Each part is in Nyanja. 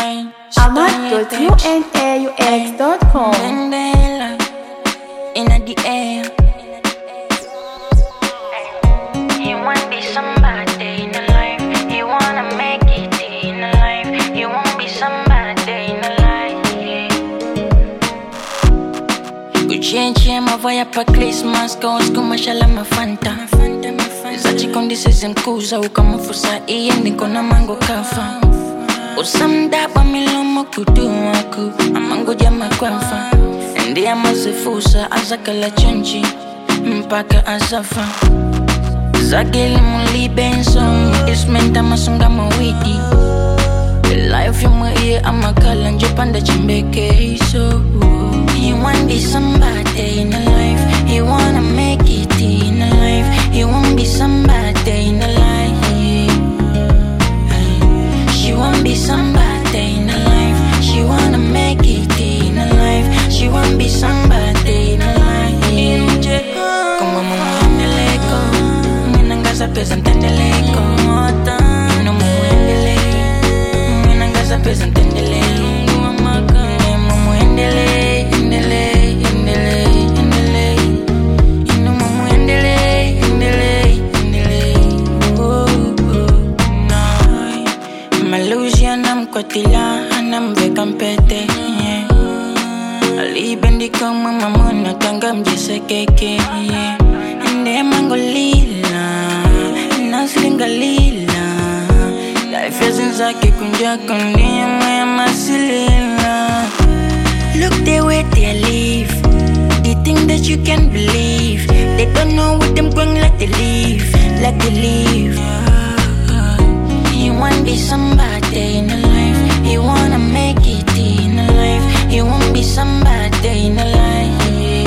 line. Ahmad.unaux.com. Mandela in the air. He wanna be somebody in the life. He wanna make it in the life. He wanna be somebody in the life. Kuchenche mavaya pa Christmas cause kumashala mafanta. Zachi kondisi mkuza ukamufusa iye niko na mango kafa. Usamdaba milomo kudumaku amango jama kwafa. Ndiye mazifusa azakala chonchi mpaka azafa. Zageli muli benzo ismenta masunga mawidi. Life yumu iye amakala njopanda chimbeke so. He wanna be somebody in the life. He wanna make it in the life. He wanna be somebody in the life. She wanna be somebody in the life. She wanna make it in the life. She wanna be somebody in the life. Como muendeleko, minangaza pesantendeleko. No muendeleko, minangaza pesantendeleko. Kotila anam vekampete Ali bendi kama mama no tanga mjese keke Ende mangolila Naslinga lila Life isn't zake kunja kundi Maya masilila Look the way they live. They think that you can believe. They don't know what them going like they live. Like they live. He wanna be somebody in the life. He wanna make it in the life. He wanna be somebody in the life.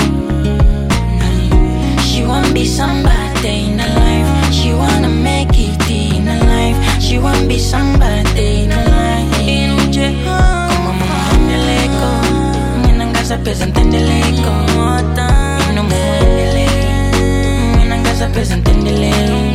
She wanna be somebody in the life. She wanna make it in the life. She wanna be somebody in the life. Como muendeleko, minangaza pesantendeleko. No muendeleko, minangaza pesantendeleko.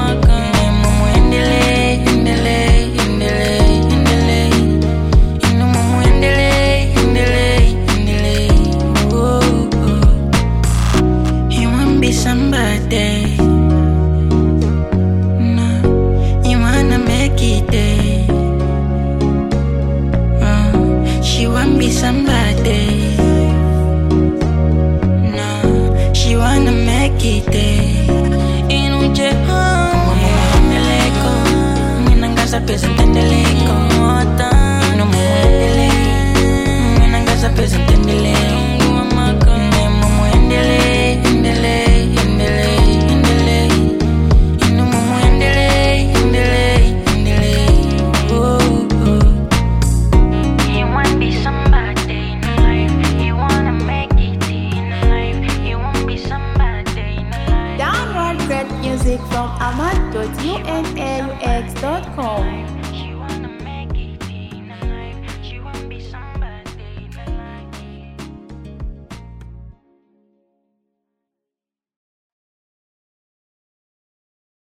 Somebody, no, you wanna make it there. She wanna be somebody, no, she wanna make it there. In uje como muendeleko, minangaza pesantendeleko. No muendeleko, minangaza pesantendeleko. Download great music from Ahmad.unaux.com.